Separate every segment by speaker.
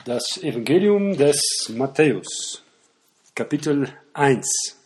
Speaker 1: Das Evangelium des Matthäus, Kapitel 1.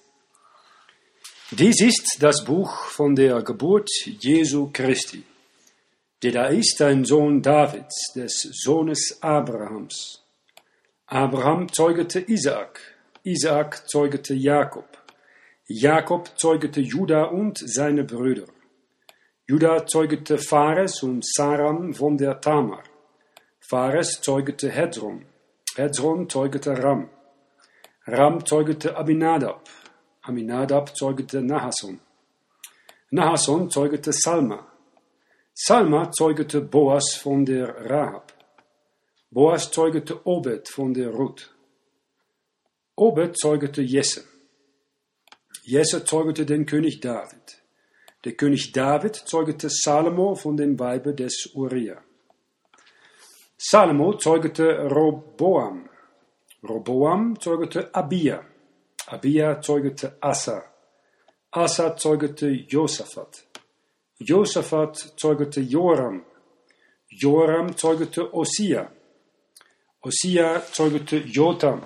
Speaker 1: Dies ist das Buch von der Geburt Jesu Christi. Der da ist ein Sohn Davids, des Sohnes Abrahams. Abraham zeugete Isaak, Isaak zeugete Jakob, Jakob zeugete Juda und seine Brüder. Juda zeugete Phares und Saram von der Tamar. Phares zeugete Hezron, Hezron zeugete Ram, Ram zeugete Aminadab, Aminadab zeugete Nahasson, Nahasson zeugete Salma, Salma zeugete Boas von der Rahab, Boas zeugete Obed von der Ruth, Obed zeugete Jesse, Jesse zeugete den König David, der König David zeugete Salomo von dem Weibe des Uriah. Salomo zeugete Roboam, Roboam zeugete Abia, Abia zeugete Asa, Asa zeugete Josaphat, Josaphat zeugete Joram, Joram zeugete Osia, Osia zeugete Jotam,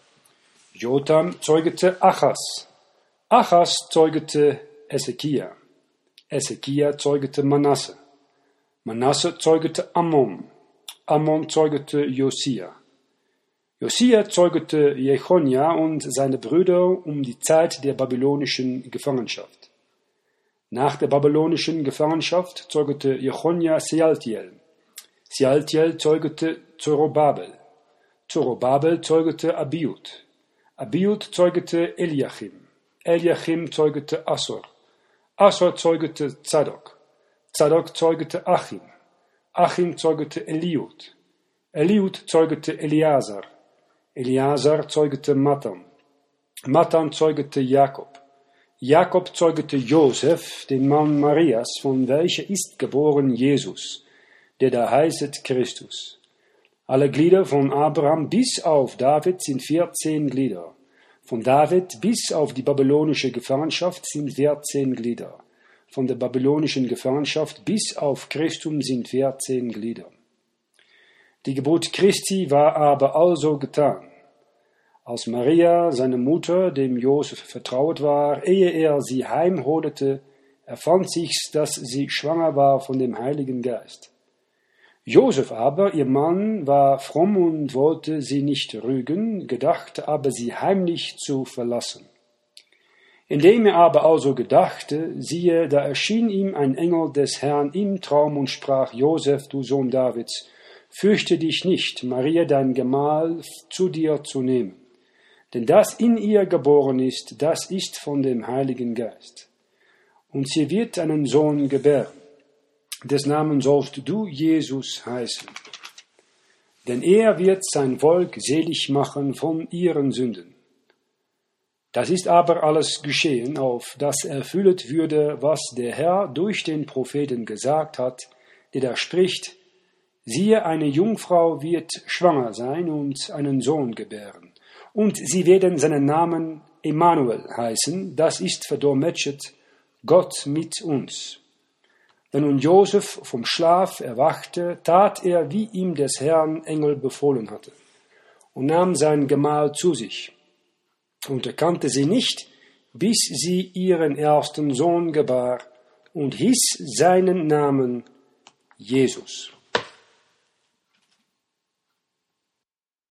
Speaker 1: Jotam zeugete Achas, Achas zeugete Ezekia, Ezekia zeugete Manasse, Manasse zeugete Ammon, Ammon zeugete Josia. Josia zeugete Jechonia und seine Brüder um die Zeit der babylonischen Gefangenschaft. Nach der babylonischen Gefangenschaft zeugete Jechonia Sealtiel. Sealtiel zeugete Zorobabel. Zorobabel zeugete Abiud. Abiud zeugete Eliachim. Eliachim zeugete Assor. Assor zeugete Zadok. Zadok zeugete Achim. Achim zeugete Eliud. Eliud zeugete Eleazar. Eleazar zeugete Matan. Matan zeugete Jakob. Jakob zeugete Josef, den Mann Marias, von welcher ist geboren Jesus, der da heißet Christus. Alle Glieder von Abraham bis auf David sind 14 Glieder. Von David bis auf die babylonische Gefangenschaft sind 14 Glieder. Von der babylonischen Gefangenschaft bis auf Christum sind 14 Glieder. Die Geburt Christi war aber also getan. Als Maria, seine Mutter, dem Josef vertraut war, ehe er sie heimholete, erfand sich's, dass sie schwanger war von dem Heiligen Geist. Josef aber, ihr Mann, war fromm und wollte sie nicht rügen, gedachte aber, sie heimlich zu verlassen. Indem er aber also gedachte, siehe, da erschien ihm ein Engel des Herrn im Traum und sprach, Josef, du Sohn Davids, fürchte dich nicht, Maria, dein Gemahl, zu dir zu nehmen. Denn das in ihr geboren ist, das ist von dem Heiligen Geist. Und sie wird einen Sohn gebären. Des Namen sollst du Jesus heißen. Denn er wird sein Volk selig machen von ihren Sünden. Das ist aber alles geschehen, auf das erfüllet würde, was der Herr durch den Propheten gesagt hat, der da spricht, siehe, eine Jungfrau wird schwanger sein und einen Sohn gebären. Und sie werden seinen Namen Emmanuel heißen, das ist verdolmetschet, Gott mit uns. Wenn nun Josef vom Schlaf erwachte, tat er, wie ihm des Herrn Engel befohlen hatte, und nahm sein Gemahl zu sich. Und erkannte sie nicht, bis sie ihren ersten Sohn gebar und hieß seinen Namen Jesus.